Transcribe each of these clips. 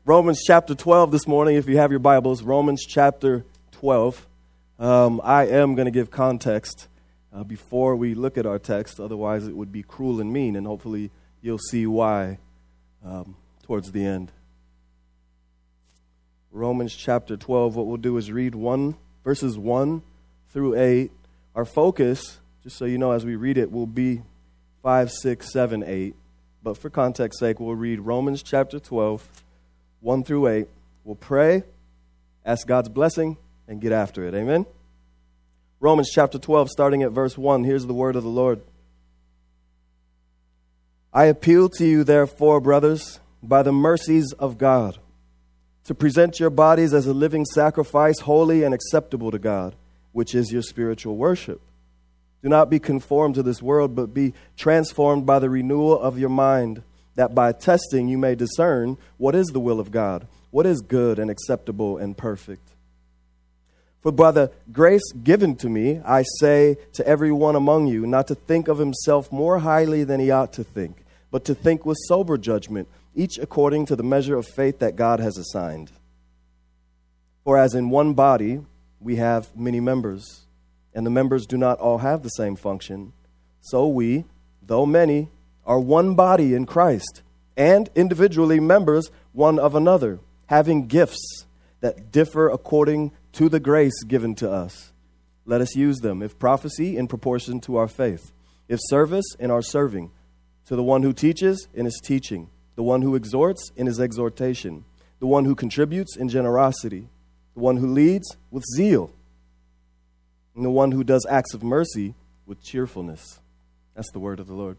Romans chapter 12 this morning, if you have your Bibles, Romans chapter 12. I am going to give context before we look at our text, otherwise it would be cruel and mean, and hopefully you'll see why towards the end. Romans chapter 12, what we'll do is read verses 1 through 8. Our focus, just so you know as we read it, will be 5, 6, 7, 8. But for context's sake, we'll read Romans chapter 12, 1 through 8. We'll pray, ask God's blessing, and get after it. Amen? Romans chapter 12, starting at verse 1. Here's the word of the Lord. I appeal to you, therefore, brothers, by the mercies of God, to present your bodies as a living sacrifice, holy and acceptable to God, which is your spiritual worship. Do not be conformed to this world, but be transformed by the renewal of your mind, that by testing you may discern what is the will of God, what is good and acceptable and perfect. For by the grace given to me, I say to every one among you, not to think of himself more highly than he ought to think, but to think with sober judgment, each according to the measure of faith that God has assigned. For as in one body we have many members, and the members do not all have the same function, so we, though many, are one body in Christ, and individually members one of another, having gifts that differ according to the grace given to us. Let us use them, if prophecy, in proportion to our faith, if service, in our serving, to the one who teaches, in his teaching, the one who exhorts, in his exhortation, the one who contributes, in generosity, the one who leads, with zeal, and the one who does acts of mercy, with cheerfulness. That's the word of the Lord.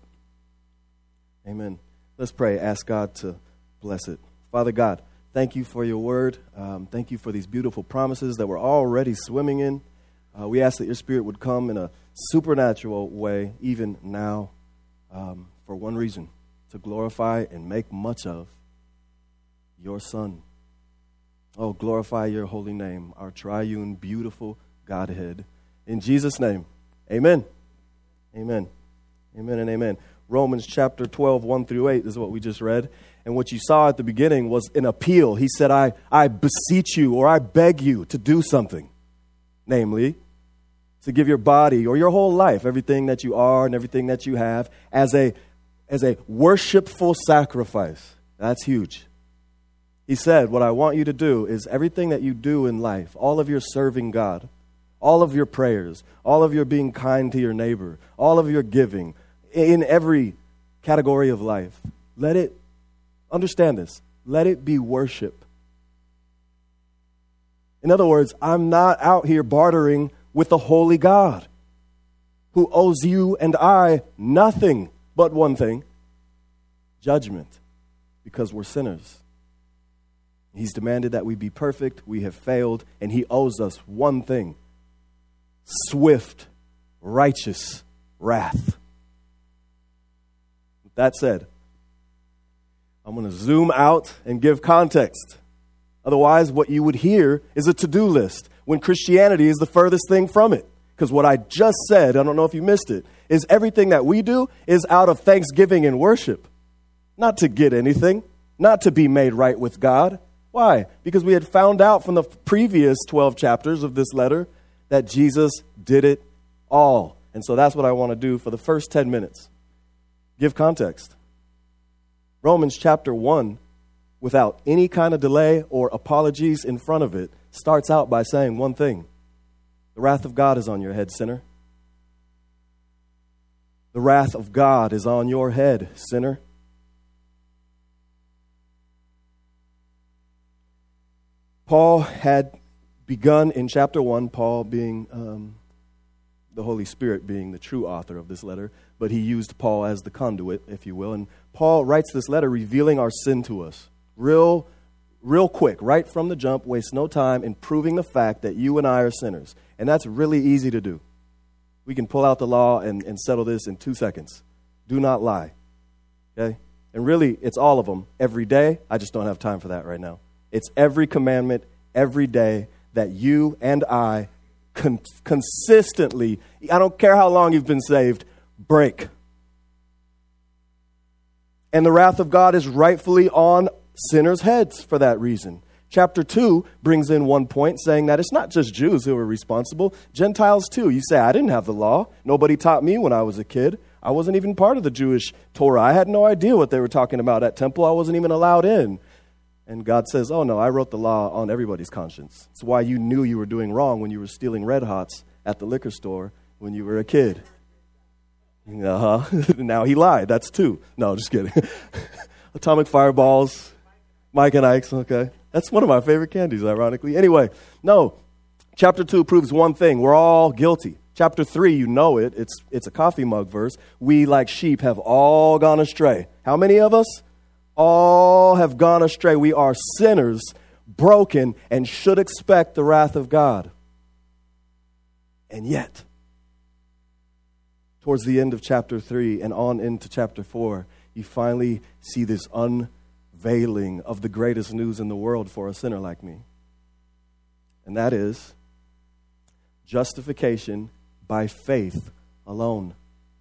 Amen. Let's pray. Ask God to bless it. Father God, thank you for your word. Thank you for these beautiful promises that we're already swimming in. We ask that your Spirit would come in a supernatural way, even now, for one reason, to glorify and make much of your Son. Oh, glorify your holy name, our triune, beautiful Godhead. In Jesus' name, amen. Amen. Amen and amen. Romans chapter 12, 1 through 8 is what we just read. And what you saw at the beginning was an appeal. He said, I beseech you, or I beg you to do something. Namely, to give your body or your whole life, everything that you are and everything that you have, as a worshipful sacrifice. That's huge. He said, what I want you to do is everything that you do in life, all of your serving God, all of your prayers, all of your being kind to your neighbor, all of your giving, in every category of life, understand this, let it be worship. In other words, I'm not out here bartering with the holy God who owes you and I nothing but one thing, judgment, because we're sinners. He's demanded that we be perfect, we have failed, and he owes us one thing, swift, righteous wrath. With that said, I'm going to zoom out and give context. Otherwise, what you would hear is a to-do list when Christianity is the furthest thing from it. Because what I just said, I don't know if you missed it, is everything that we do is out of thanksgiving and worship. Not to get anything, not to be made right with God. Why? Because we had found out from the previous 12 chapters of this letter that Jesus did it all. And so that's what I want to do for the first 10 minutes. Give context. Romans chapter 1, without any kind of delay or apologies in front of it, starts out by saying one thing. The wrath of God is on your head, sinner. The wrath of God is on your head, sinner. Paul had begun in chapter 1, Paul being the Holy Spirit being the true author of this letter, but he used Paul as the conduit, if you will. And Paul writes this letter revealing our sin to us. Real quick, right from the jump, waste no time in proving the fact that you and I are sinners. And that's really easy to do. We can pull out the law and settle this in 2 seconds. Do not lie. Okay? And really, it's all of them every day. I just don't have time for that right now. It's every commandment, every day that you and I consistently, I don't care how long you've been saved, break. And the wrath of God is rightfully on sinners' heads for that reason. Chapter 2 brings in one point saying that it's not just Jews who are responsible, Gentiles too. You say, I didn't have the law. Nobody taught me when I was a kid. I wasn't even part of the Jewish Torah. I had no idea what they were talking about at temple. I wasn't even allowed in. And God says, oh no, I wrote the law on everybody's conscience. It's why you knew you were doing wrong when you were stealing Red Hots at the liquor store when you were a kid. Now he lied. That's 2. No, just kidding. Atomic Fireballs, Mike and Ike's, okay. That's one of my favorite candies, ironically. Anyway, no, chapter 2 proves one thing. We're all guilty. Chapter 3, you know it. It's a coffee mug verse. We, like sheep, have all gone astray. How many of us? All have gone astray. We are sinners, broken, and should expect the wrath of God. And yet, towards the end of chapter 3 and on into chapter 4, you finally see this unveiling of the greatest news in the world for a sinner like me. And that is justification by faith alone.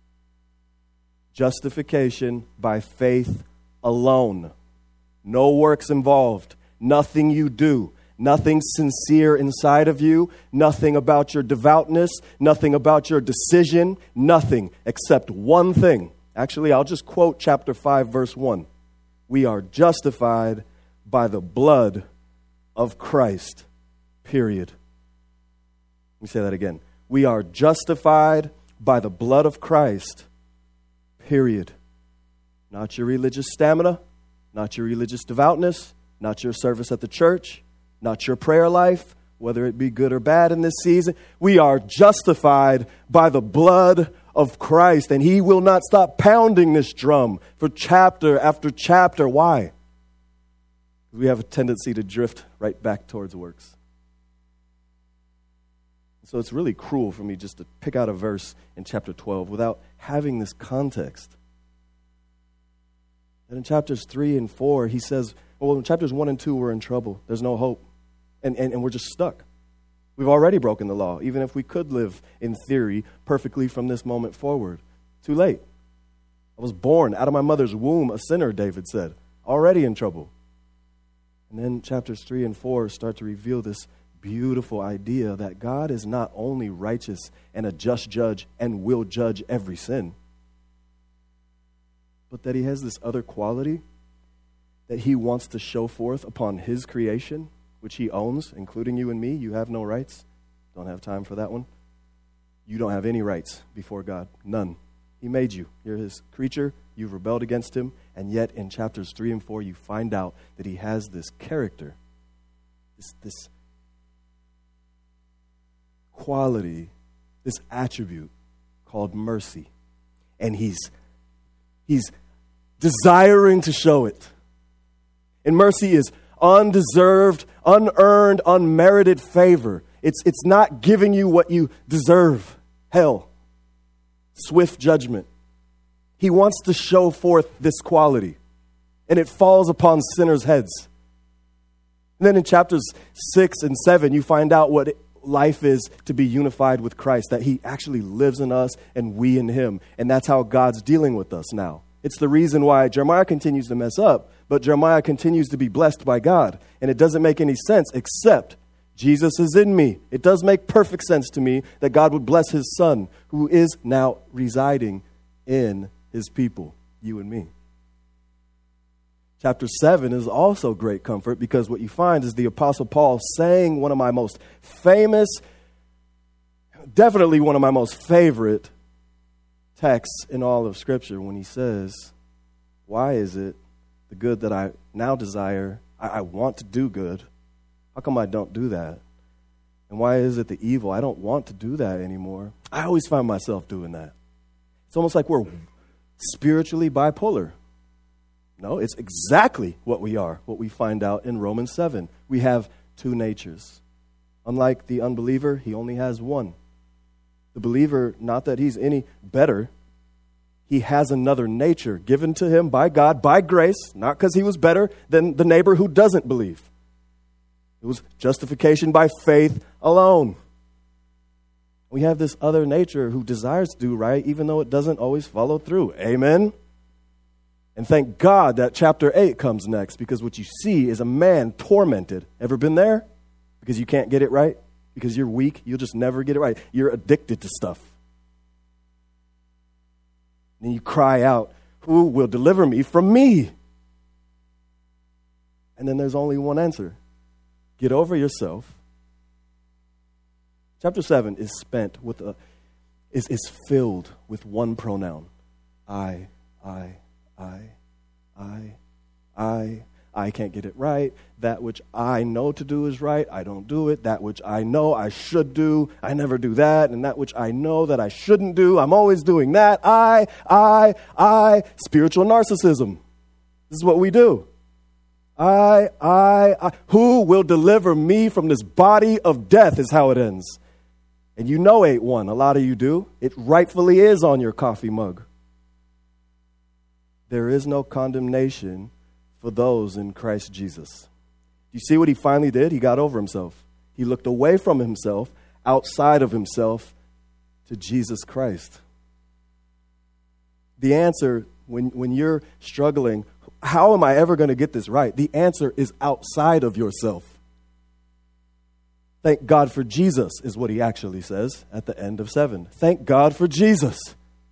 Justification by faith alone. No works involved. Nothing you do. Nothing sincere inside of you. Nothing about your devoutness. Nothing about your decision. Nothing except one thing. Actually, I'll just quote chapter 5, verse 1. We are justified by the blood of Christ. Period. Let me say that again. We are justified by the blood of Christ. Period. Not your religious stamina, not your religious devoutness, not your service at the church, not your prayer life, whether it be good or bad in this season. We are justified by the blood of Christ, and he will not stop pounding this drum for chapter after chapter. Why? We have a tendency to drift right back towards works. So it's really cruel for me just to pick out a verse in chapter 12 without having this context. And in chapters 3 and 4, he says, well, in chapters 1 and 2, we're in trouble. There's no hope. And we're just stuck. We've already broken the law, even if we could live, in theory, perfectly from this moment forward. Too late. I was born out of my mother's womb a sinner, David said. Already in trouble. And then chapters 3 and 4 start to reveal this beautiful idea that God is not only righteous and a just judge and will judge every sin, but that he has this other quality that he wants to show forth upon his creation, which he owns, including you and me. You have no rights. Don't have time for that one. You don't have any rights before God. None. He made you. You're his creature. You've rebelled against him. And yet in chapters 3 and 4, you find out that he has this character, this quality, this attribute called mercy. And he's desiring to show it. And mercy is undeserved, unearned, unmerited favor. It's not giving you what you deserve. Hell. Swift judgment. He wants to show forth this quality. And it falls upon sinners' heads. And then in chapters 6 and 7, you find out what life is to be unified with Christ, that he actually lives in us and we in him. And that's how God's dealing with us now. It's the reason why Jeremiah continues to mess up, but Jeremiah continues to be blessed by God. And it doesn't make any sense except Jesus is in me. It does make perfect sense to me that God would bless his son, who is now residing in his people, you and me. Chapter 7 is also great comfort because what you find is the Apostle Paul saying one of my most famous, definitely one of my most favorite texts in all of Scripture when he says, why is it the good that I now desire, I want to do good, how come I don't do that? And why is it the evil? I don't want to do that anymore. I always find myself doing that. It's almost like we're spiritually bipolar. No, it's exactly what we are, what we find out in Romans 7. We have two natures. Unlike the unbeliever, he only has one. The believer, not that he's any better, he has another nature given to him by God, by grace, not because he was better than the neighbor who doesn't believe. It was justification by faith alone. We have this other nature who desires to do right, even though it doesn't always follow through. Amen? And thank God that chapter 8 comes next, because what you see is a man tormented. Ever been there? Because you can't get it right? Because you're weak? You'll just never get it right. You're addicted to stuff. And you cry out, who will deliver me from me? And then there's only one answer. Get over yourself. Chapter 7 is spent with is filled with one pronoun. I can't get it right. That which I know to do is right. I don't do it. That which I know I should do, I never do that. And that which I know that I shouldn't do, I'm always doing that. I. Spiritual narcissism. This is what we do. I. Who will deliver me from this body of death is how it ends. And you know 8:1. A lot of you do. It rightfully is on your coffee mug. There is no condemnation for those in Christ Jesus. You see what he finally did? He got over himself. He looked away from himself, outside of himself, to Jesus Christ. The answer, when you're struggling, how am I ever going to get this right? The answer is outside of yourself. Thank God for Jesus is what he actually says at the end of 7. Thank God for Jesus,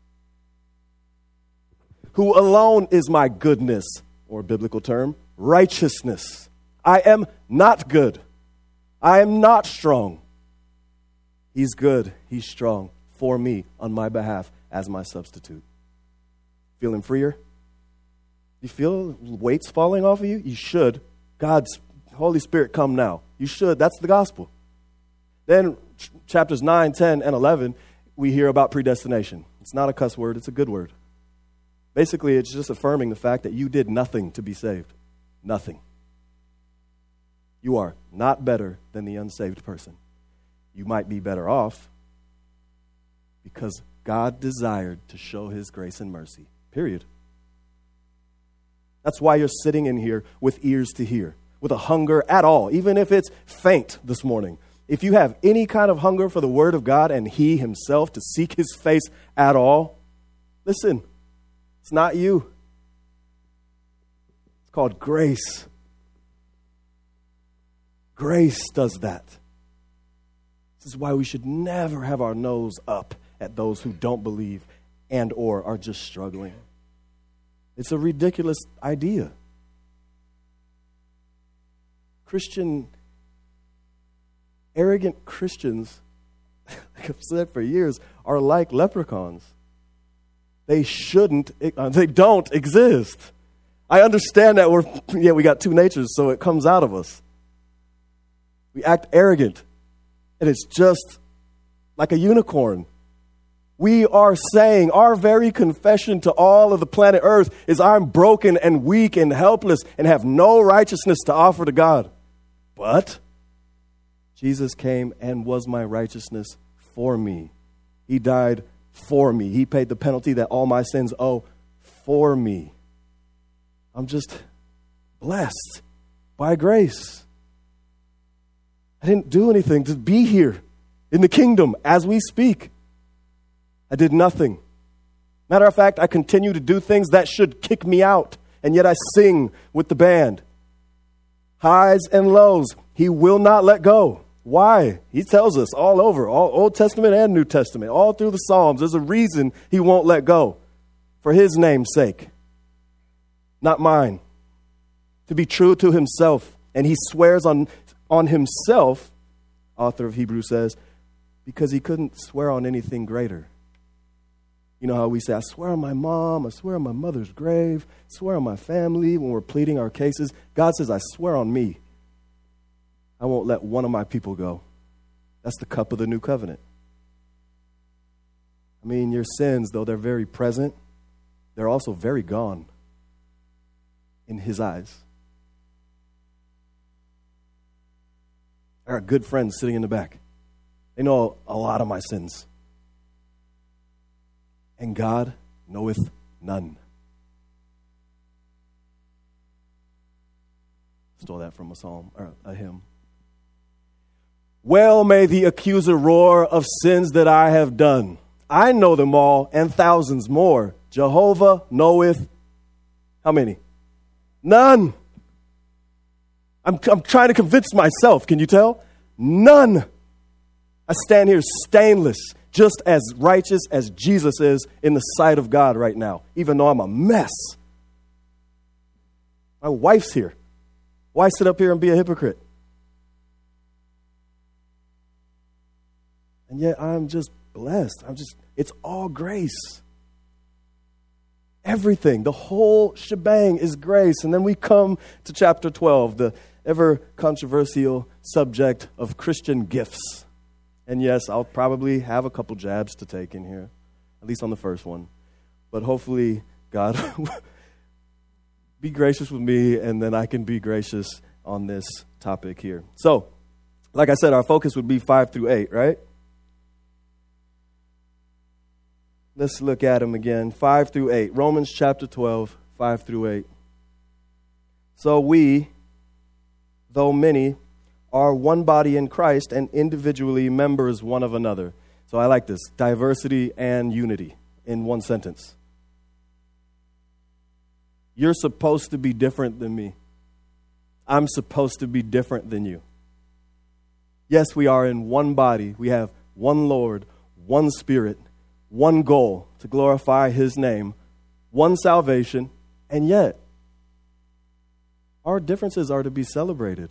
who alone is my goodness, or biblical term, righteousness. I am not good. I am not strong. He's good. He's strong for me on my behalf as my substitute. Feeling freer? You feel weights falling off of you? You should. God's Holy Spirit, come now. You should. That's the gospel. Then chapters 9, 10, and 11, we hear about predestination. It's not a cuss word. It's a good word. Basically, it's just affirming the fact that you did nothing to be saved. Nothing. You are not better than the unsaved person. You might be better off because God desired to show his grace and mercy. Period. That's why you're sitting in here with ears to hear, with a hunger at all, even if it's faint this morning. If you have any kind of hunger for the word of God and he himself to seek his face at all, listen, it's not you. It's called grace. Grace does that. This is why we should never have our nose up at those who don't believe and or are just struggling. It's a ridiculous idea. Arrogant Christians, like I've said for years, are like leprechauns. They don't exist. I understand that we got two natures, so it comes out of us. We act arrogant, and it's just like a unicorn. We are saying, our very confession to all of the planet Earth is I'm broken and weak and helpless and have no righteousness to offer to God. But Jesus came and was my righteousness for me. He died for me. He paid the penalty that all my sins owe for me. I'm just blessed by grace. I didn't do anything to be here in the kingdom as we speak. I did nothing. Matter of fact, I continue to do things that should kick me out, and yet I sing with the band. Highs and lows, he will not let go. Why? He tells us all over, all Old Testament and New Testament, all through the Psalms, there's a reason he won't let go. For his name's sake. Not mine. To be true to himself. And he swears on himself, author of Hebrews says, because he couldn't swear on anything greater. You know how we say, I swear on my mom, I swear on my mother's grave, I swear on my family when we're pleading our cases. God says, I swear on me. I won't let one of my people go. That's the cup of the new covenant. I mean, your sins, though they're very present, they're also very gone in his eyes. I got good friends sitting in the back. They know a lot of my sins. And God knoweth none. Stole that from a psalm or a hymn. Well may the accuser roar of sins that I have done. I know them all and thousands more. Jehovah knoweth How many? None. I'm trying to convince myself, can you tell? None. I stand here stainless, just as righteous as Jesus is in the sight of God right now, even though I'm a mess. My wife's here. Why sit up here and be a hypocrite? And yet I'm just blessed. It's all grace. Everything, the whole shebang is grace. And then we come to chapter 12, the ever controversial subject of Christian gifts. And yes, I'll probably have a couple jabs to take in here, at least on the first one. But hopefully God be gracious with me, and then I can be gracious on this topic here. So, like I said, our focus would be 5 through 8, right? Let's look at them again. 5 through 8. Romans chapter 12, 5 through 8. So we, though many, are one body in Christ and individually members one of another. So I like this. Diversity and unity in one sentence. You're supposed to be different than me. I'm supposed to be different than you. Yes, we are in one body. We have one Lord, one Spirit, one goal to glorify His name, one salvation, and yet our differences are to be celebrated.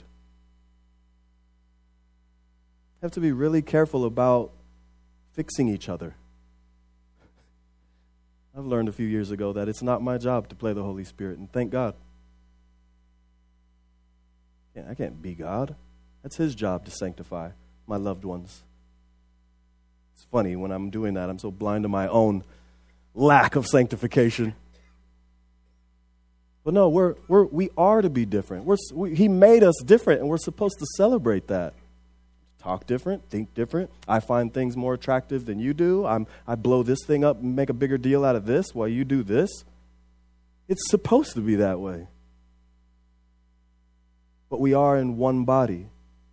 Have to be really careful about fixing each other. I've learned a few years ago that it's not my job to play the Holy Spirit, and thank God. I can't be God. That's His job to sanctify my loved ones. It's funny, when I'm doing that, I'm so blind to my own lack of sanctification. But no, we are to be different. He made us different, and we're supposed to celebrate that. Talk different, think different. I find things more attractive than you do. I blow this thing up and make a bigger deal out of this while you do this. It's supposed to be that way. But we are in one body,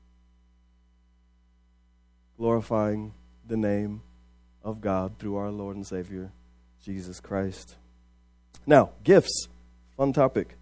glorifying the name of God through our Lord and Savior, Jesus Christ. Now, gifts. Fun topic.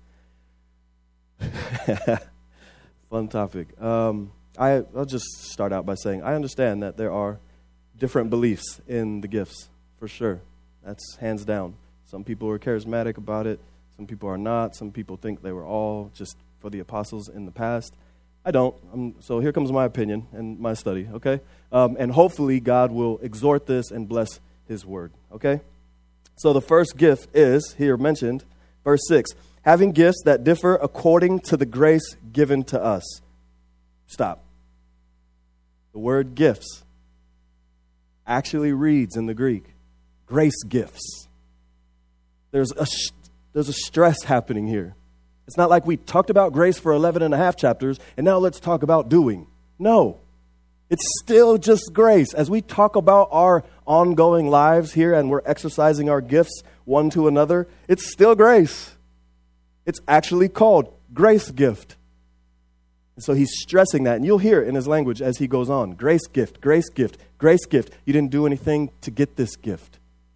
Fun topic. I'll just start out by saying I understand that there are different beliefs in the gifts, for sure. That's hands down. Some people are charismatic about it. Some people are not. Some people think they were all just for the apostles in the past. I don't. So here comes my opinion and my study, okay? And hopefully God will exhort this and bless His word, okay? So the first gift is, here mentioned, verse 6, having gifts that differ according to the grace given to us. Stop. The word gifts actually reads in the Greek, grace gifts. There's a stress happening here. It's not like we talked about grace for 11 and a half chapters, and now let's talk about doing. No. It's still just grace. As we talk about our ongoing lives here and we're exercising our gifts one to another, it's still grace. It's actually called grace gift. And so he's stressing that, and you'll hear it in his language as he goes on. Grace gift, grace gift, grace gift. You didn't do anything to get this gift.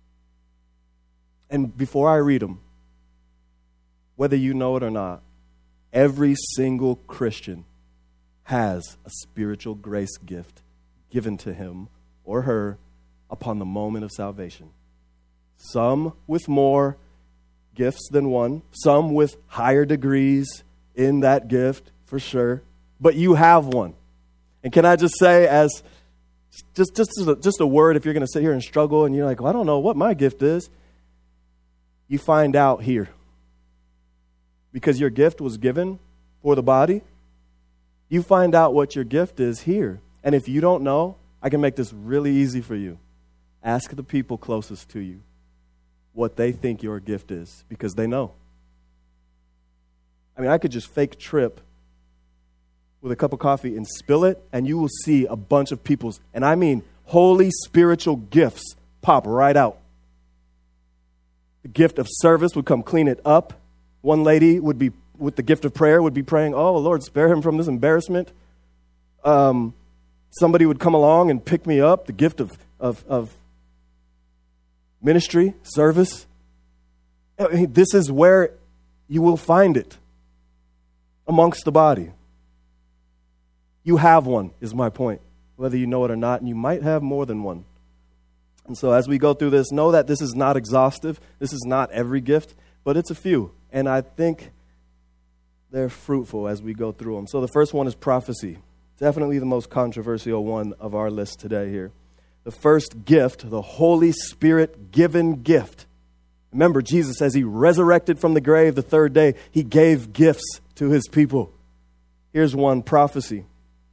And before I read them, whether you know it or not, every single Christian has a spiritual grace gift given to him or her upon the moment of salvation. Some with more gifts than one, some with higher degrees in that gift, for sure. But you have one. And can I just say, as just a word, if you're going to sit here and struggle and you're like, well, I don't know what my gift is, you find out here. Because your gift was given for the body, you find out what your gift is here. And if you don't know, I can make this really easy for you. Ask the people closest to you what they think your gift is, because they know. I mean, I could just fake trip with a cup of coffee and spill it, and you will see a bunch of people's, and I mean holy spiritual gifts, pop right out. The gift of service would come clean it up. One lady would be, with the gift of prayer, would be praying, oh, Lord, spare him from this embarrassment. Somebody would come along and pick me up, the gift of ministry, service. I mean, this is where you will find it amongst the body. You have one, is my point, whether you know it or not, and you might have more than one. And so as we go through this, know that this is not exhaustive. This is not every gift, but it's a few. And I think they're fruitful as we go through them. So the first one is prophecy. Definitely the most controversial one of our list today here. The first gift, the Holy Spirit-given gift. Remember, Jesus, as he resurrected from the grave the third day, he gave gifts to his people. Here's one, prophecy.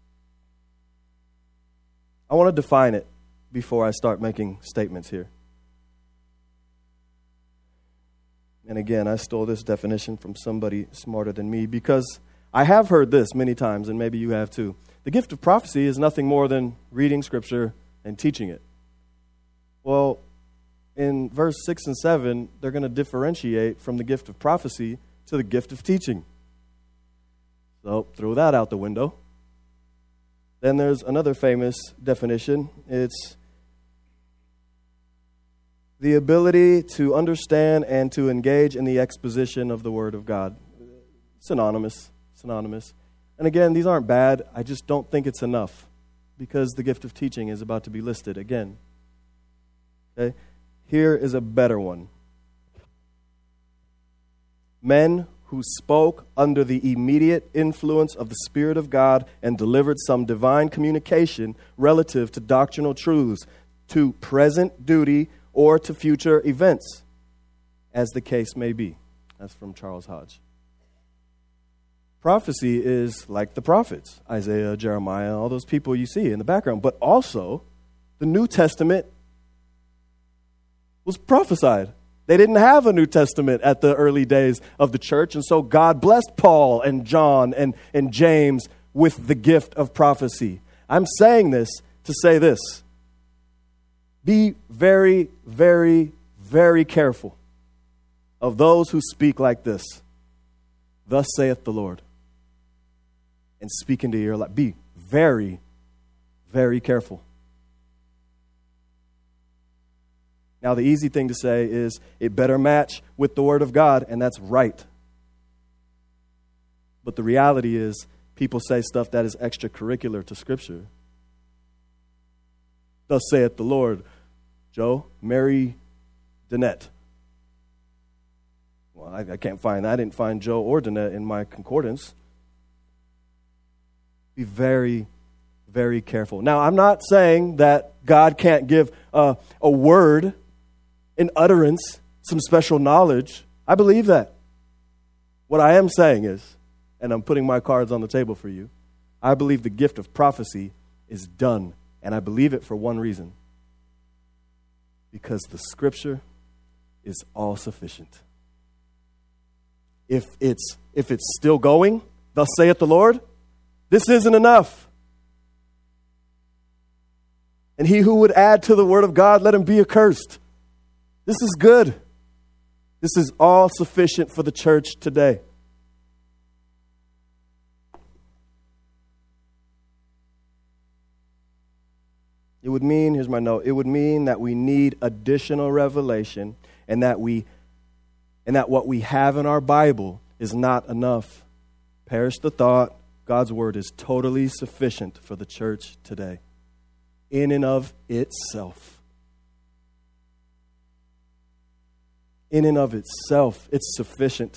I want to define it before I start making statements here. And again, I stole this definition from somebody smarter than me because I have heard this many times, and maybe you have too. The gift of prophecy is nothing more than reading Scripture and teaching it. Well, in verse 6 and 7, they're going to differentiate from the gift of prophecy to the gift of teaching. So throw that out the window. Then there's another famous definition. It's the ability to understand and to engage in the exposition of the Word of God. Synonymous. And again, these aren't bad. I just don't think it's enough because the gift of teaching is about to be listed again. Okay? Here is a better one. Men who spoke under the immediate influence of the Spirit of God and delivered some divine communication relative to doctrinal truths, to present duty, or to future events, as the case may be. That's from Charles Hodge. Prophecy is like the prophets, Isaiah, Jeremiah, all those people you see in the background. But also, the New Testament was prophesied. They didn't have a New Testament at the early days of the church, and so God blessed Paul and John and James with the gift of prophecy. I'm saying this to say this. Be very, very, very careful of those who speak like this. Thus saith the Lord. And speak into your life. Be very, very careful. Now, the easy thing to say is it better match with the Word of God, and that's right. But the reality is people say stuff that is extracurricular to Scripture. Thus saith the Lord, Joe, marry Danette. Well, I can't find that. I didn't find Joe or Danette in my concordance. Be very, very careful. Now, I'm not saying that God can't give a word, an utterance, some special knowledge. I believe that. What I am saying is, and I'm putting my cards on the table for you, I believe the gift of prophecy is done. And I believe it for one reason. Because the Scripture is all sufficient. If it's still going, thus saith the Lord, this isn't enough. And he who would add to the word of God, let him be accursed. This is good. This is all sufficient for the church today. It would mean, here's my note, it would mean that we need additional revelation and that what we have in our Bible is not enough. Perish the thought, God's word is totally sufficient for the church today. In and of itself. In and of itself, it's sufficient.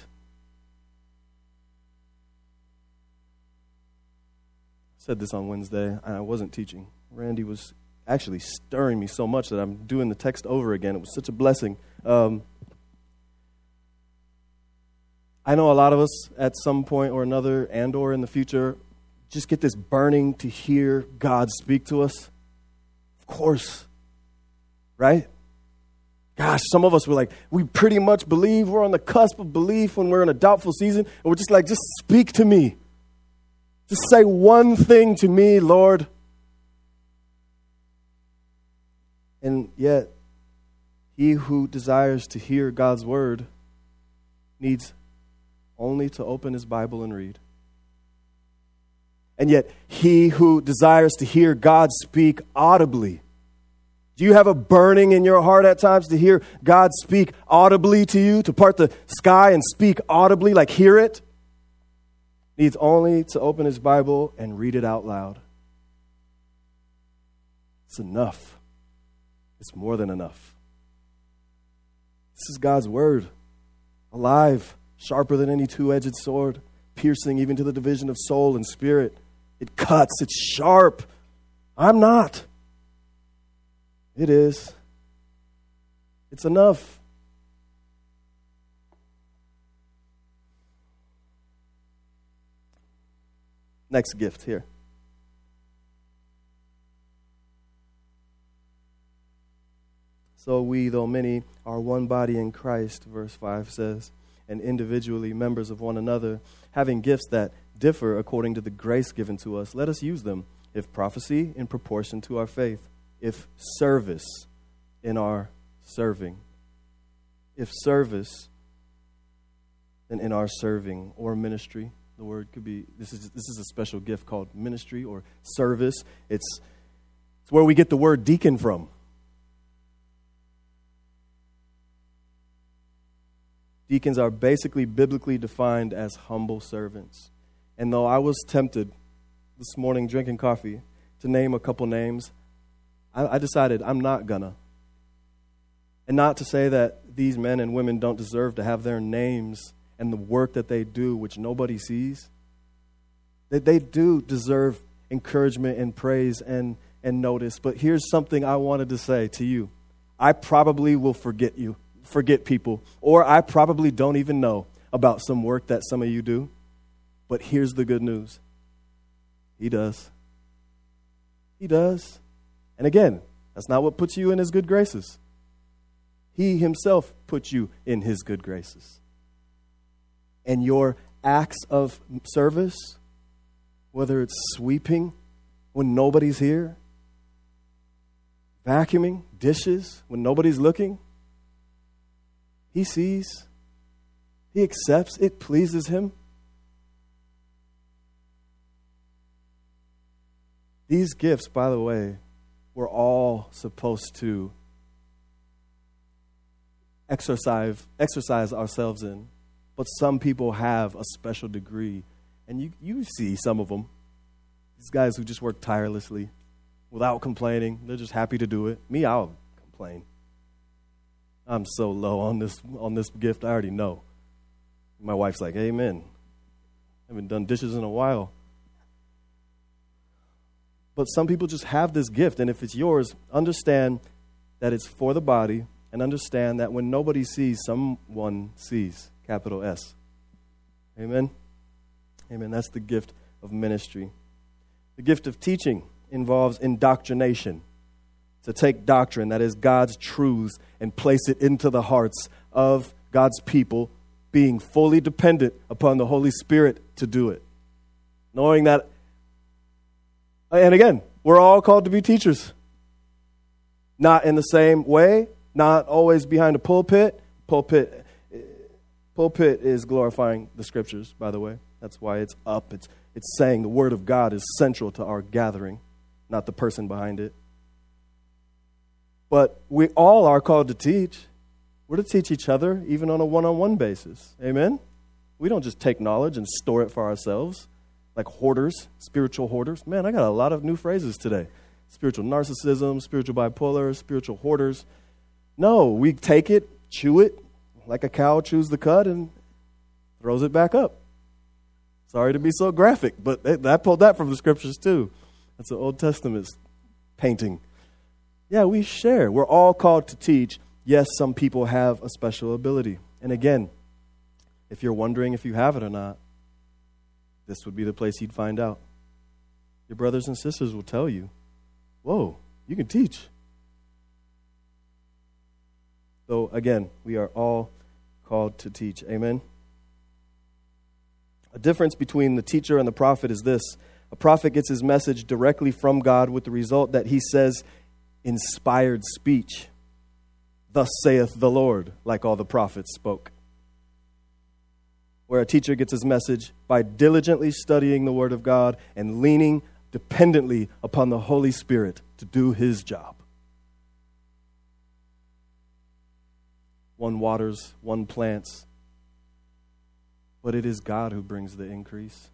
I said this on Wednesday, and I wasn't teaching. Randy was actually stirring me so much that I'm doing the text over again. It was such a blessing. I know a lot of us at some point or another and or in the future just get this burning to hear God speak to us. Of course. Right? Gosh, some of us were like, we pretty much believe. We're on the cusp of belief when we're in a doubtful season. And we're just like, just speak to me. Just say one thing to me, Lord. And yet, he who desires to hear God's word needs only to open his Bible and read. And yet, he who desires to hear God speak audibly Do you have a burning in your heart at times to hear God speak audibly to you, to part the sky and speak audibly, like hear it? Needs only to open his Bible and read it out loud. It's enough. It's more than enough. This is God's word, alive, sharper than any two-edged sword, piercing even to the division of soul and spirit. It cuts, it's sharp. I'm not. It is. It's enough. Next gift here. So we, though many, are one body in Christ, verse 5 says, and individually members of one another, having gifts that differ according to the grace given to us. Let us use them, if prophecy, in proportion to our faith. If service, in our serving. If service, then in our serving, or ministry. The word could be, this is a special gift called ministry or service. It's where we get the word deacon from. Deacons are basically biblically defined as humble servants. And though I was tempted this morning drinking coffee to name a couple names, I decided I'm not gonna. And not to say that these men and women don't deserve to have their names and the work that they do, which nobody sees. That they do deserve encouragement and praise and notice. But here's something I wanted to say to you. I probably will forget people, or I probably don't even know about some work that some of you do. But here's the good news. He does. He does. And again, that's not what puts you in his good graces. He himself puts you in his good graces. And your acts of service, whether it's sweeping when nobody's here, vacuuming dishes when nobody's looking, he sees, he accepts, it pleases him. These gifts, by the way, we're all supposed to exercise ourselves in. But some people have a special degree. And you see some of them. These guys who just work tirelessly without complaining. They're just happy to do it. Me, I'll complain. I'm so low on this gift, I already know. My wife's like, amen. I haven't done dishes in a while. But some people just have this gift, and if it's yours, understand that it's for the body, and understand that when nobody sees, someone sees, capital S. Amen? Amen. That's the gift of ministry. The gift of teaching involves indoctrination. To take doctrine, that is God's truths, and place it into the hearts of God's people, being fully dependent upon the Holy Spirit to do it. Knowing that, and again, we're all called to be teachers. Not in the same way, not always behind a pulpit. Pulpit is glorifying the scriptures, by the way. That's why it's up. It's saying the word of God is central to our gathering, not the person behind it. But we all are called to teach. We're to teach each other, even on a one-on-one basis. Amen? We don't just take knowledge and store it for ourselves like hoarders, spiritual hoarders. Man, I got a lot of new phrases today. Spiritual narcissism, spiritual bipolar, spiritual hoarders. No, we take it, chew it, like a cow chews the cud and throws it back up. Sorry to be so graphic, but I pulled that from the scriptures too. That's an Old Testament painting. Yeah, we share. We're all called to teach. Yes, some people have a special ability. And again, if you're wondering if you have it or not, this would be the place you'd find out. Your brothers and sisters will tell you, whoa, you can teach. So again, we are all called to teach. Amen? A difference between the teacher and the prophet is this. A prophet gets his message directly from God with the result that he says inspired speech. Thus saith the Lord, like all the prophets spoke. Where a teacher gets his message by diligently studying the Word of God and leaning dependently upon the Holy Spirit to do his job. One waters, one plants. But it is God who brings the increase.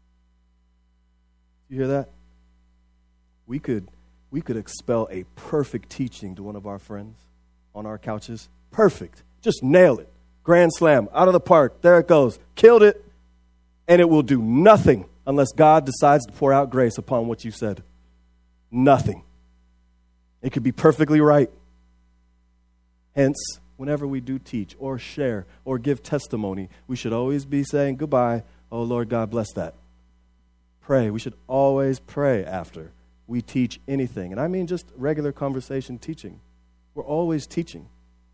You hear that? We could expel a perfect teaching to one of our friends on our couches. Perfect. Just nail it. Grand slam. Out of the park. There it goes. Killed it. And it will do nothing unless God decides to pour out grace upon what you said. Nothing. It could be perfectly right. Hence, whenever we do teach or share or give testimony, we should always be saying goodbye. Oh, Lord God, bless that. Pray. We should always pray after we teach anything. And I mean just regular conversation teaching. We're always teaching.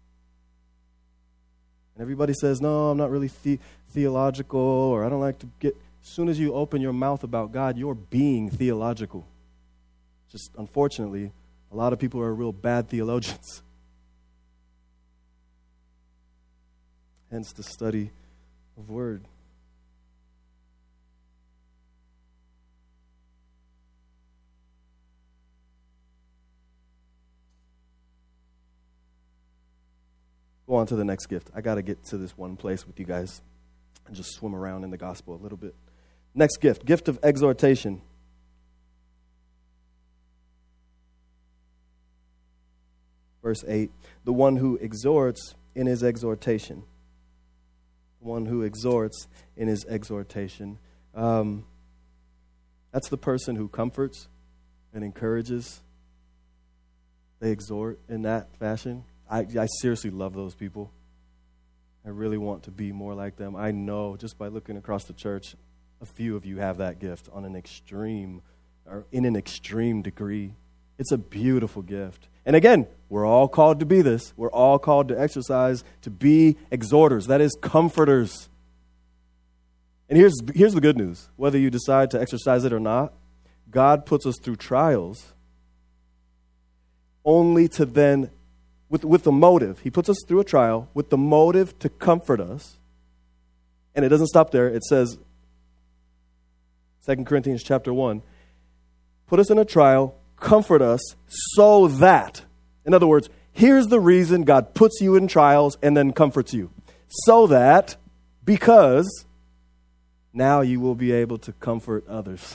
And everybody says, no, I'm not really theological, or I don't like to get... As soon as you open your mouth about God, you're being theological. Just unfortunately, a lot of people are real bad theologians. Hence the study of word. Go on to the next gift. I got to get to this one place with you guys and just swim around in the gospel a little bit. Next gift, gift of exhortation. Verse 8, the one who exhorts in his exhortation. The one who exhorts in his exhortation. That's the person who comforts and encourages. They exhort in that fashion. I seriously love those people. I really want to be more like them. I know just by looking across the church, a few of you have that gift on an extreme, or in an extreme degree. It's a beautiful gift. And again, we're all called to be this. We're all called to exercise, to be exhorters. That is, comforters. And here's the good news. Whether you decide to exercise it or not, God puts us through trials only to then, with the motive. He puts us through a trial with the motive to comfort us. And it doesn't stop there. It says, 2 Corinthians chapter 1, put us in a trial, comfort us so that, in other words, here's the reason God puts you in trials and then comforts you. So that, because now you will be able to comfort others.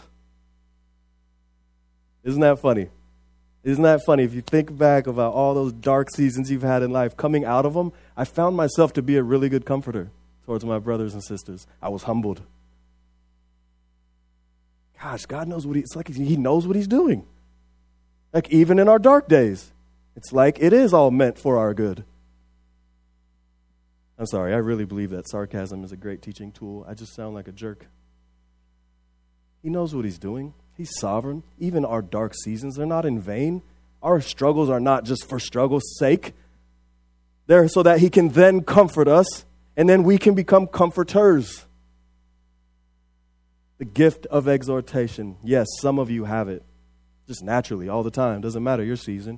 Isn't that funny? Isn't that funny? If you think back about all those dark seasons you've had in life, coming out of them, I found myself to be a really good comforter towards my brothers and sisters. I was humbled. Gosh, God knows it's like He knows what He's doing. Like even in our dark days, it's like it is all meant for our good. I'm sorry, I really believe that sarcasm is a great teaching tool. I just sound like a jerk. He knows what He's doing. He's sovereign. Even our dark seasons, they're not in vain. Our struggles are not just for struggle's sake. They're so that He can then comfort us, and then we can become comforters. The gift of exhortation. Yes, some of you have it. Just naturally, all the time. Doesn't matter your season.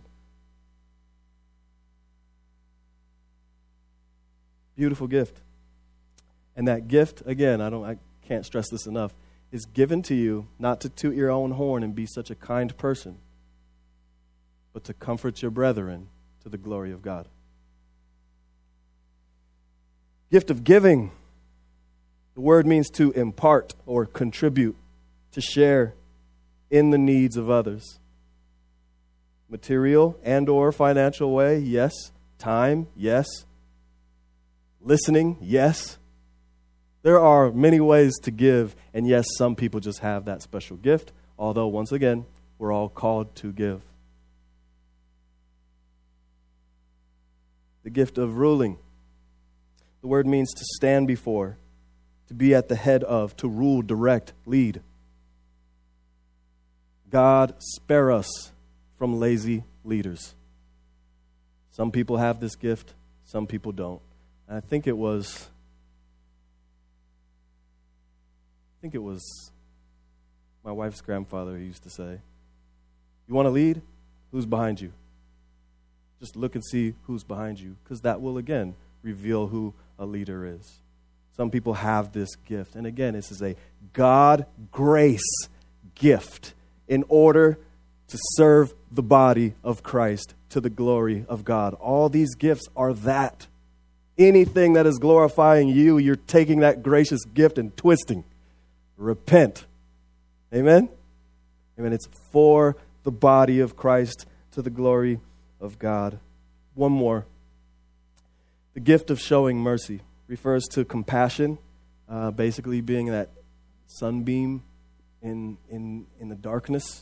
Beautiful gift. And that gift, again, I can't stress this enough, is given to you not to toot your own horn and be such a kind person, but to comfort your brethren to the glory of God. Gift of giving. The word means to impart or contribute, to share in the needs of others. Material and or financial way, yes. Time, yes. Listening, yes. There are many ways to give, and yes, some people just have that special gift, although, once again, we're all called to give. The gift of ruling. The word means to stand before, to be at the head of, to rule, direct, lead. God, spare us from lazy leaders. Some people have this gift, some people don't. And I think it was my wife's grandfather who used to say, you want to lead? Who's behind you? Just look and see who's behind you, because that will, again, reveal who a leader is. Some people have this gift. And again, this is a God grace gift in order to serve the body of Christ to the glory of God. All these gifts are that. Anything that is glorifying you, you're taking that gracious gift and twisting. Repent. Amen? Amen. It's for the body of Christ to the glory of God. One more. The gift of showing mercy refers to compassion, basically being that sunbeam in the darkness.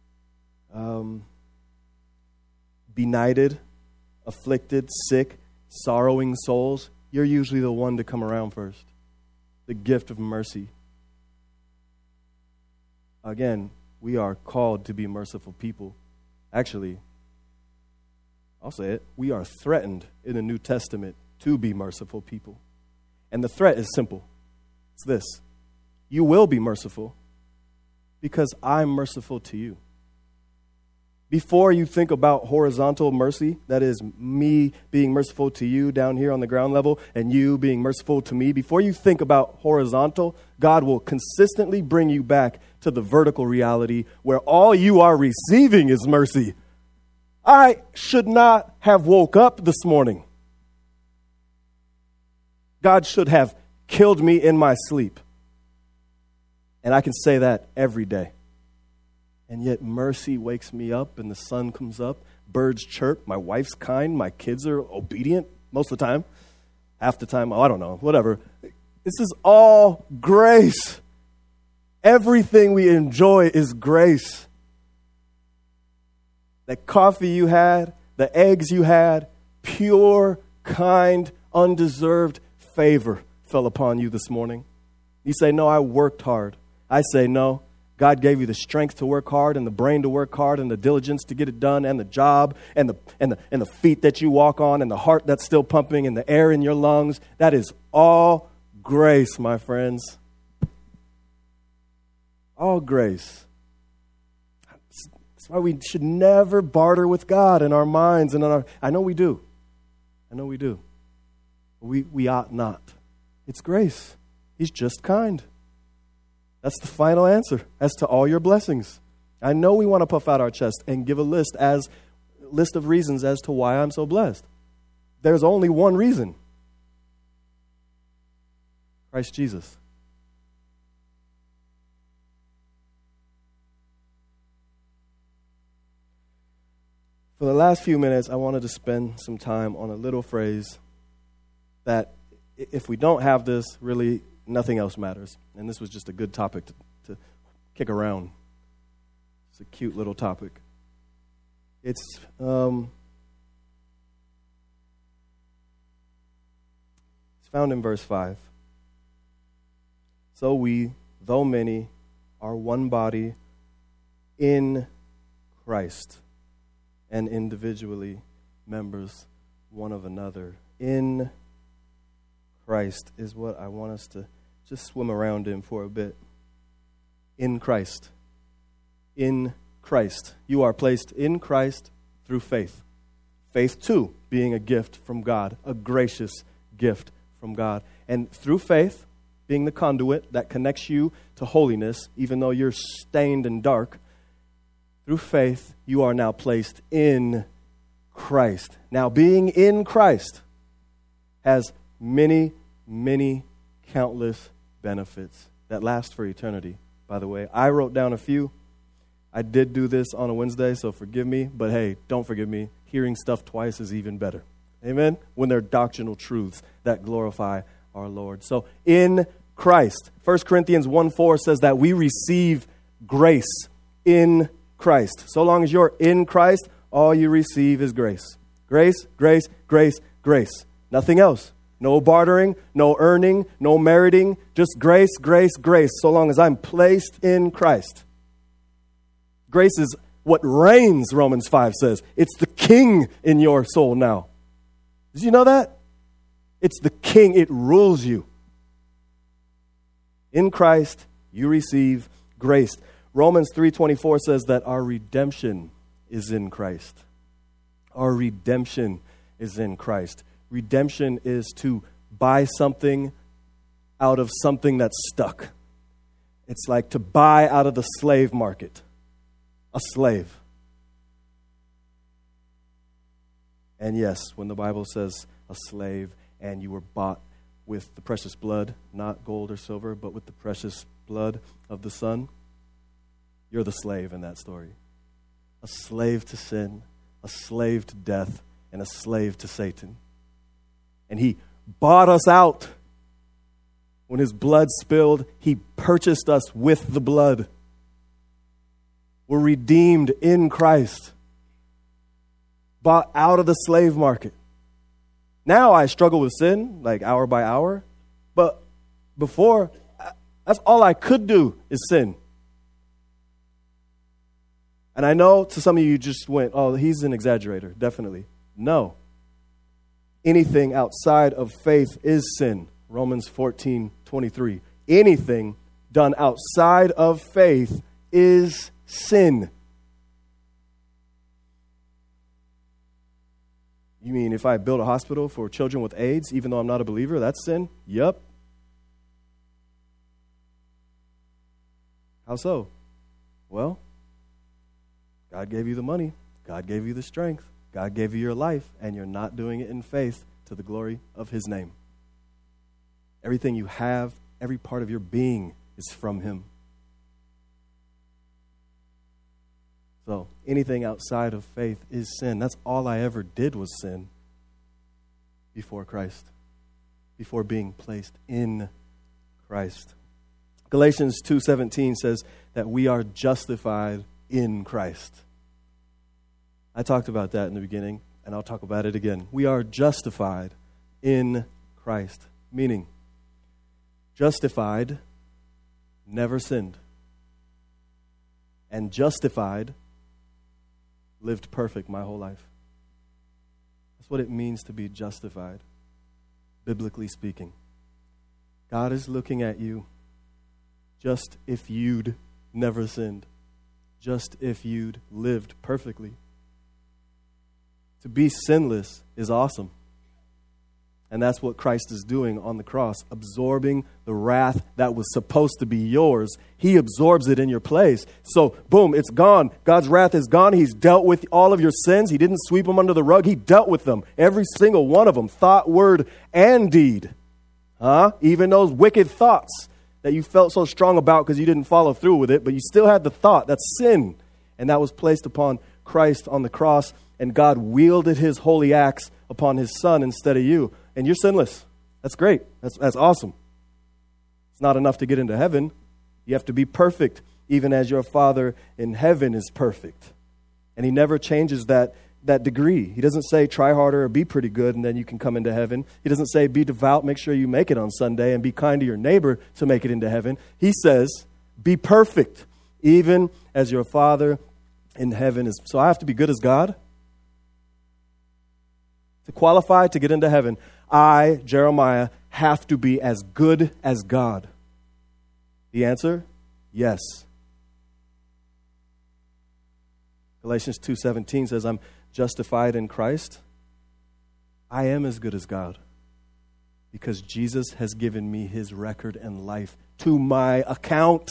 Benighted, afflicted, sick, sorrowing souls. You're usually the one to come around first. The gift of mercy. Again, we are called to be merciful people. Actually, I'll say it. We are threatened in the New Testament to be merciful people. And the threat is simple. It's this. You will be merciful because I'm merciful to you. Before you think about horizontal mercy, that is me being merciful to you down here on the ground level and you being merciful to me, before you think about horizontal, God will consistently bring you back to the vertical reality where all you are receiving is mercy. I should not have woke up this morning. God should have killed me in my sleep. And I can say that every day. And yet mercy wakes me up and the sun comes up, birds chirp, my wife's kind, my kids are obedient most of the time. Half the time, I don't know, whatever. This is all grace. Everything we enjoy is grace. That coffee you had, the eggs you had, pure, kind, undeserved favor fell upon you this morning. You say, no, I worked hard. I say, no. God gave you the strength to work hard and the brain to work hard and the diligence to get it done and the job and the feet that you walk on and the heart that's still pumping and the air in your lungs. That is all grace, my friends. All grace. That's why we should never barter with God in our minds and in our... I know we do. We ought not. It's grace. He's just kind. That's the final answer as to all your blessings. I know we want to puff out our chest and give a list of reasons as to why I'm so blessed. There's only one reason. Christ Jesus. For the last few minutes, I wanted to spend some time on a little phrase that if we don't have this, really nothing else matters. And this was just a good topic to kick around. It's a cute little topic. It's found in verse 5. So we, though many, are one body in Christ, and individually members one of another. In Christ is what I want us to just swim around in for a bit. In Christ. In Christ. You are placed in Christ through faith. Faith, too, being a gift from God, a gracious gift from God. And through faith, being the conduit that connects you to holiness, even though you're stained and dark, through faith, you are now placed in Christ. Now, being in Christ has many, many, countless benefits that last for eternity, by the way. I wrote down a few. I did do this on a Wednesday, so forgive me. But hey, don't forgive me. Hearing stuff twice is even better. Amen? When they're doctrinal truths that glorify our Lord. So, in Christ. 1 Corinthians 1:4 says that we receive grace in Christ. So long as you're in Christ, all you receive is grace. Grace, grace, grace, grace. Nothing else. No bartering, no earning, no meriting. Just grace, grace, grace, so long as I'm placed in Christ. Grace is what reigns, Romans 5 says. It's the king in your soul now. Did you know that? It's the king. It rules you. In Christ, you receive grace. Romans 3:24 says that our redemption is in Christ. Our redemption is in Christ. Redemption is to buy something out of something that's stuck. It's like to buy out of the slave market. A slave. And yes, when the Bible says a slave, and you were bought with the precious blood, not gold or silver, but with the precious blood of the Son, you're the slave in that story. A slave to sin, a slave to death, and a slave to Satan. And he bought us out. When his blood spilled, he purchased us with the blood. We're redeemed in Christ. Bought out of the slave market. Now I struggle with sin, like hour by hour. But before, that's all I could do is sin. And I know to some of you just went, oh, he's an exaggerator. Definitely. No. Anything outside of faith is sin. Romans 14:23. Anything done outside of faith is sin. You mean if I build a hospital for children with AIDS, even though I'm not a believer, that's sin? Yep. How so? Well, God gave you the money. God gave you the strength. God gave you your life, and you're not doing it in faith to the glory of his name. Everything you have, every part of your being is from him. So anything outside of faith is sin. That's all I ever did was sin before Christ, before being placed in Christ. Galatians 2:17 says that we are justified in Christ. I talked about that in the beginning, and I'll talk about it again. We are justified in Christ, meaning justified, never sinned, and justified, lived perfect my whole life. That's what it means to be justified, biblically speaking. God is looking at you just if you'd never sinned, just if you'd lived perfectly. To be sinless is awesome. And that's what Christ is doing on the cross, absorbing the wrath that was supposed to be yours. He absorbs it in your place. So, boom, it's gone. God's wrath is gone. He's dealt with all of your sins. He didn't sweep them under the rug. He dealt with them, every single one of them, thought, word, and deed. Even those wicked thoughts that you felt so strong about because you didn't follow through with it, but you still had the thought. That's sin. And that was placed upon Christ on the cross, and God wielded his holy axe upon his Son instead of you. And you're sinless. That's great. That's awesome. It's not enough to get into heaven. You have to be perfect, even as your Father in heaven is perfect. And he never changes that degree. He doesn't say try harder or be pretty good and then you can come into heaven. He doesn't say be devout, make sure you make it on Sunday, and be kind to your neighbor to make it into heaven. He says be perfect, even as your Father in heaven is. So I have to be good as God? To qualify to get into heaven, I, Jeremiah, have to be as good as God. The answer? Yes. Galatians 2:17 says, I'm justified in Christ. I am as good as God because Jesus has given me his record and life to my account.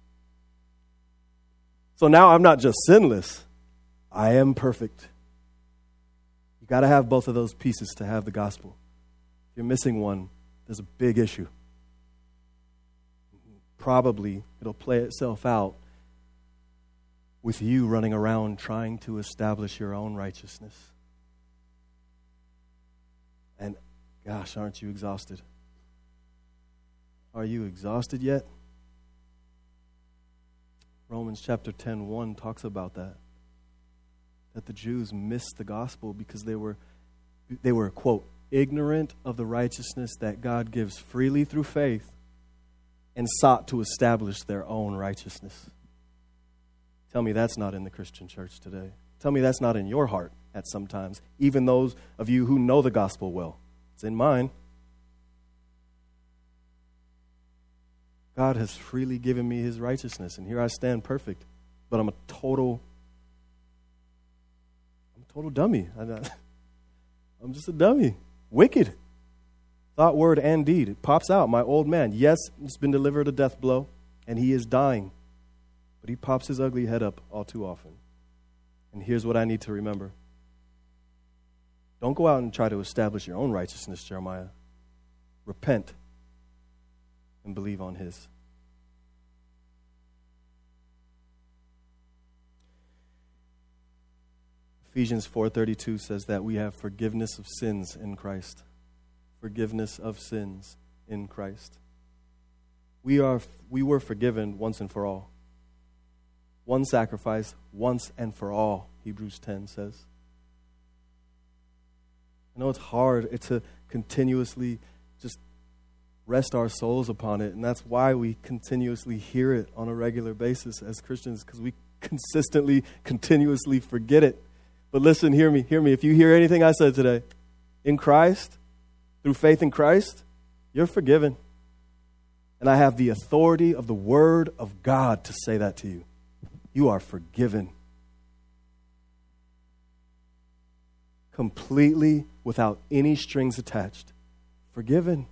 So now I'm not just sinless, I am perfect. You got to have both of those pieces to have the gospel. If you're missing one, there's a big issue. Probably it'll play itself out with you running around trying to establish your own righteousness. And gosh, aren't you exhausted? Are you exhausted yet? Romans chapter 10:1 talks about that. That the Jews missed the gospel because they were, quote, ignorant of the righteousness that God gives freely through faith and sought to establish their own righteousness. Tell me that's not in the Christian church today. Tell me that's not in your heart at some times, even those of you who know the gospel well. It's in mine. God has freely given me his righteousness, and here I stand perfect, but I'm a total dummy. I'm just a dummy. Wicked. Thought, word, and deed. It pops out. My old man, yes, he's been delivered a death blow, and he is dying. But he pops his ugly head up all too often. And here's what I need to remember. Don't go out and try to establish your own righteousness, Jeremiah. Repent and believe on his. Ephesians 4:32 says that we have forgiveness of sins in Christ. Forgiveness of sins in Christ. We were forgiven once and for all. One sacrifice, once and for all, Hebrews 10 says. I know it's hard to continuously just rest our souls upon it, and that's why we continuously hear it on a regular basis as Christians, because we consistently, continuously forget it. But listen, hear me. If you hear anything I said today, in Christ, through faith in Christ, you're forgiven. And I have the authority of the Word of God to say that to you. You are forgiven. Completely, without any strings attached. Forgiven.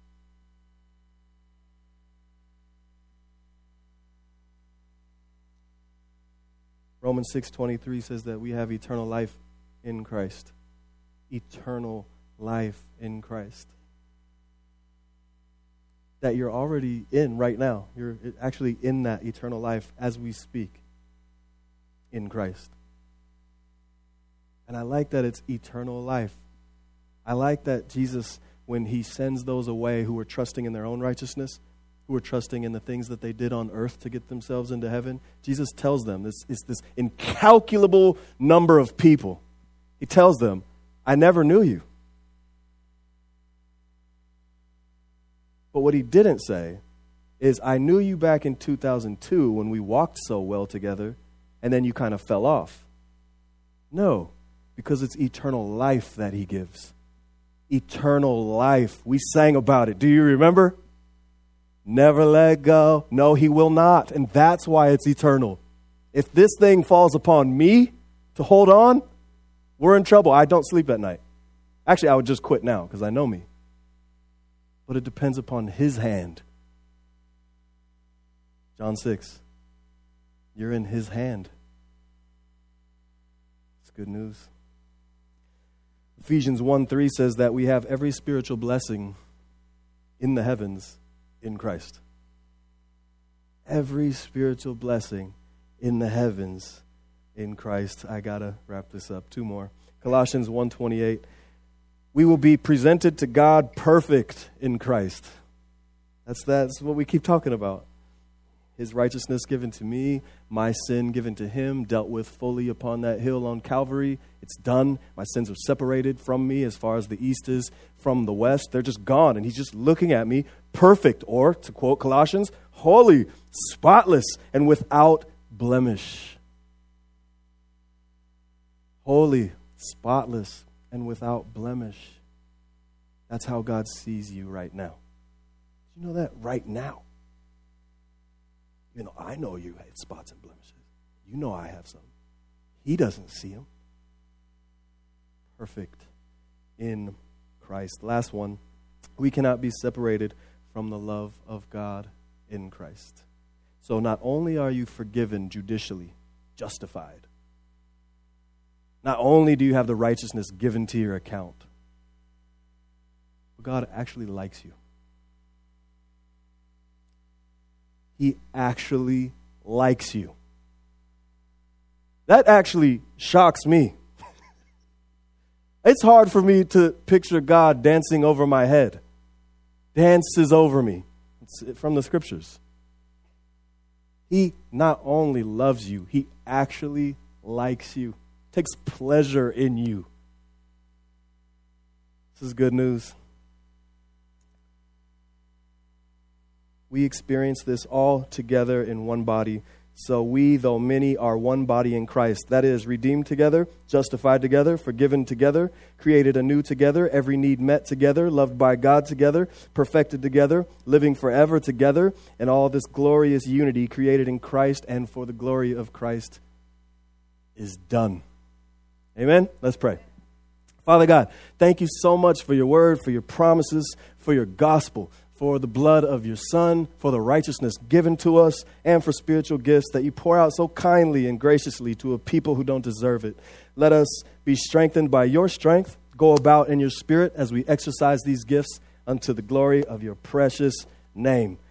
Romans 6:23 says that we have eternal life in Christ. Eternal life in Christ. That you're already in right now. You're actually in that eternal life as we speak in Christ. And I like that it's eternal life. I like that Jesus, when he sends those away who are trusting in their own righteousness, who are trusting in the things that they did on earth to get themselves into heaven, Jesus tells them, this is this incalculable number of people. He tells them, I never knew you. But what he didn't say is, I knew you back in 2002 when we walked so well together, and then you kind of fell off. No, because it's eternal life that he gives. Eternal life. We sang about it. Do you remember? Never let go. No, he will not. And that's why it's eternal. If this thing falls upon me to hold on, we're in trouble. I don't sleep at night. Actually, I would just quit now because I know me. But it depends upon his hand. John 6. You're in his hand. It's good news. Ephesians 1:3 says that we have every spiritual blessing in the heavens in Christ. Every spiritual blessing in the heavens in Christ. I got to wrap this up. Two more. Colossians 1:28. We will be presented to God perfect in Christ. That's what we keep talking about. His righteousness given to me, my sin given to him, dealt with fully upon that hill on Calvary. It's done. My sins are separated from me as far as the east is from the west. They're just gone, and he's just looking at me perfect, or, to quote Colossians, holy, spotless, and without blemish. Holy, spotless, and without blemish. That's how God sees you right now. Do you know that? Right now. You know, I know you have spots and blemishes. You know I have some. He doesn't see them. Perfect in Christ. Last one. We cannot be separated from the love of God in Christ. So not only are you forgiven judicially, justified, not only do you have the righteousness given to your account, but God actually likes you. He actually likes you. That actually shocks me. It's hard for me to picture God dancing over my head. Dances over me. It's from the scriptures. He not only loves you, he actually likes you. Takes pleasure in you. This is good news. We experience this all together in one body. So we, though many, are one body in Christ. That is, redeemed together, justified together, forgiven together, created anew together, every need met together, loved by God together, perfected together, living forever together, and all this glorious unity created in Christ and for the glory of Christ is done. Amen? Let's pray. Father God, thank you so much for your word, for your promises, for your gospel, for the blood of your Son, for the righteousness given to us, and for spiritual gifts that you pour out so kindly and graciously to a people who don't deserve it. Let us be strengthened by your strength go about in your spirit as we exercise these gifts unto the glory of your precious name.